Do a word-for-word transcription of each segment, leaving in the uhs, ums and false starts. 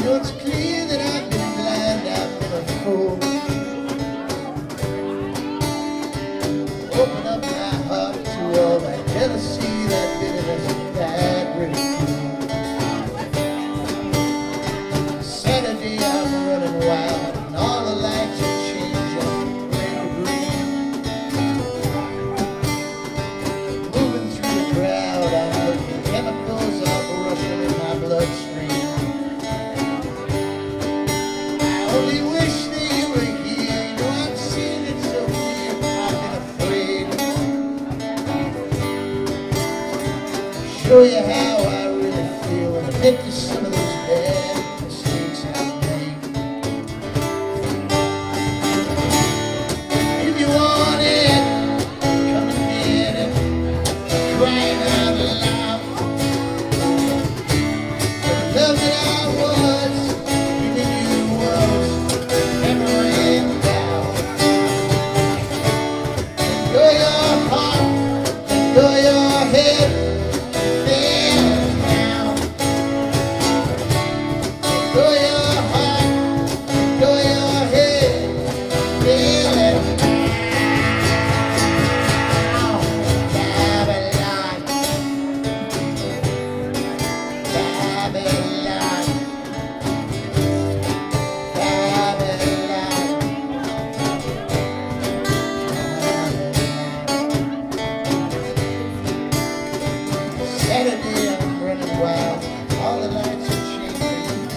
know it's clear that I've been blind, I've been a fool. Open up my heart to all that jealousy, that bitterness, and that ridicule. Saturday I'm running wild, and all the lights are changing red to green. Moving through the crowd, I'm looking, chemicals are rushing in my bloodstream. I only wish that you were here, you know I've seen it so clear, I've been afraid. Show you how I really feel and admit to some of those bad mistakes I've made. If you want it, come and get it, crying out loud. The love that I was giving you was never ran down. Let go your heart, let go your head. Saturday I'm running wild, all the lights are changing,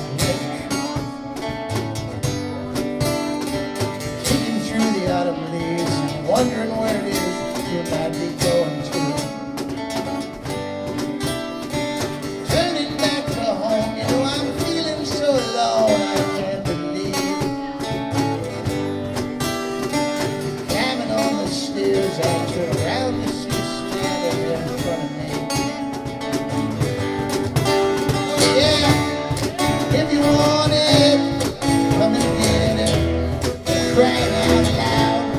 kicking through the autumn leaves, wondering where it is you might be going to. Turning back to home, you know I'm feeling so alone, I can't believe. Climbing on the stairs, I turn around to see you standing in front of me. If you want it, come and get it, crying out loud.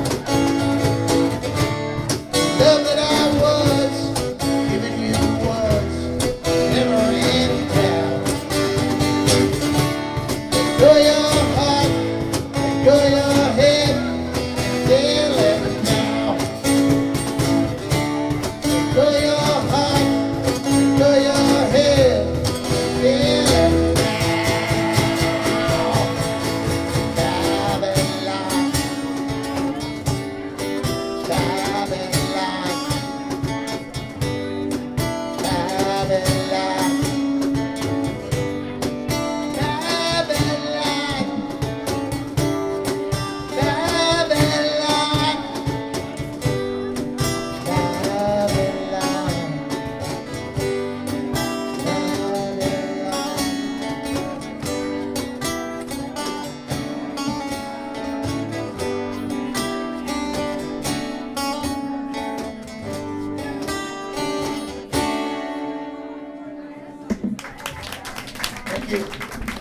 Love that I was giving you was never ran down. Let go your heart, let go your head, they'll let it down. Let go your heart, let go your head, they'll let it down. Thank you.